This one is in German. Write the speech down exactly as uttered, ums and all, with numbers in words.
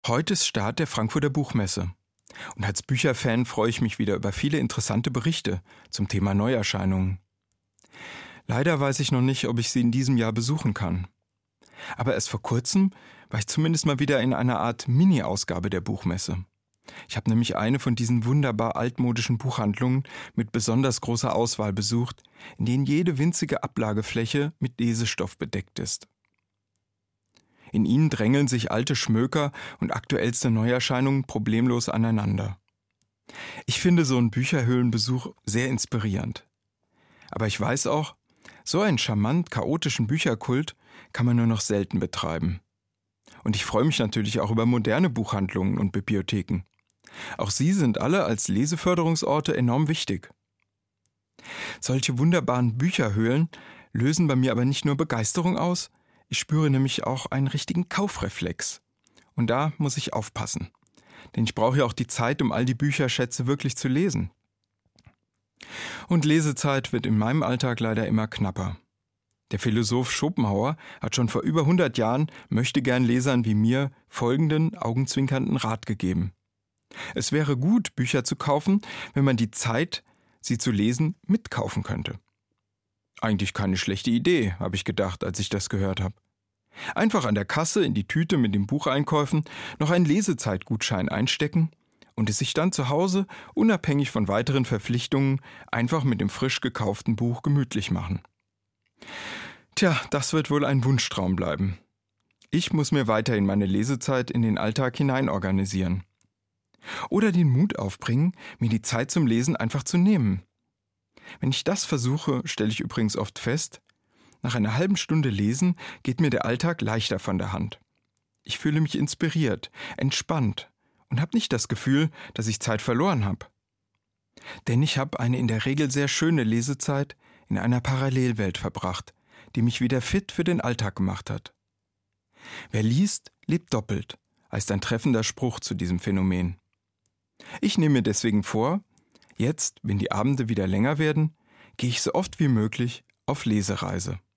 Heute ist Start der Frankfurter Buchmesse. Und als Bücherfan freue ich mich wieder über viele interessante Berichte zum Thema Neuerscheinungen. Leider weiß ich noch nicht, ob ich sie in diesem Jahr besuchen kann. Aber erst vor kurzem war ich zumindest mal wieder in einer Art Mini-Ausgabe der Buchmesse. Ich habe nämlich eine von diesen wunderbar altmodischen Buchhandlungen mit besonders großer Auswahl besucht, in denen jede winzige Ablagefläche mit Lesestoff bedeckt ist. In ihnen drängeln sich alte Schmöker und aktuellste Neuerscheinungen problemlos aneinander. Ich finde so einen Bücherhöhlenbesuch sehr inspirierend. Aber ich weiß auch, so einen charmant chaotischen Bücherkult kann man nur noch selten betreiben. Und ich freue mich natürlich auch über moderne Buchhandlungen und Bibliotheken. Auch sie sind alle als Leseförderungsorte enorm wichtig. Solche wunderbaren Bücherhöhlen lösen bei mir aber nicht nur Begeisterung aus, ich spüre nämlich auch einen richtigen Kaufreflex. Und da muss ich aufpassen. Denn ich brauche ja auch die Zeit, um all die Bücherschätze wirklich zu lesen. Und Lesezeit wird in meinem Alltag leider immer knapper. Der Philosoph Schopenhauer hat schon vor über hundert Jahren möchtegern Lesern wie mir folgenden augenzwinkernden Rat gegeben. Es wäre gut, Bücher zu kaufen, wenn man die Zeit, sie zu lesen, mitkaufen könnte. Eigentlich keine schlechte Idee, habe ich gedacht, als ich das gehört habe. Einfach an der Kasse in die Tüte mit den Bucheinkäufen noch einen Lesezeitgutschein einstecken und es sich dann zu Hause, unabhängig von weiteren Verpflichtungen, einfach mit dem frisch gekauften Buch gemütlich machen. Tja, das wird wohl ein Wunschtraum bleiben. Ich muss mir weiterhin meine Lesezeit in den Alltag hinein organisieren. Oder den Mut aufbringen, mir die Zeit zum Lesen einfach zu nehmen. Wenn ich das versuche, stelle ich übrigens oft fest, nach einer halben Stunde Lesen geht mir der Alltag leichter von der Hand. Ich fühle mich inspiriert, entspannt und habe nicht das Gefühl, dass ich Zeit verloren habe. Denn ich habe eine in der Regel sehr schöne Lesezeit in einer Parallelwelt verbracht, die mich wieder fit für den Alltag gemacht hat. Wer liest, lebt doppelt, heißt ein treffender Spruch zu diesem Phänomen. Ich nehme mir deswegen vor, jetzt, wenn die Abende wieder länger werden, gehe ich so oft wie möglich auf Lesereise.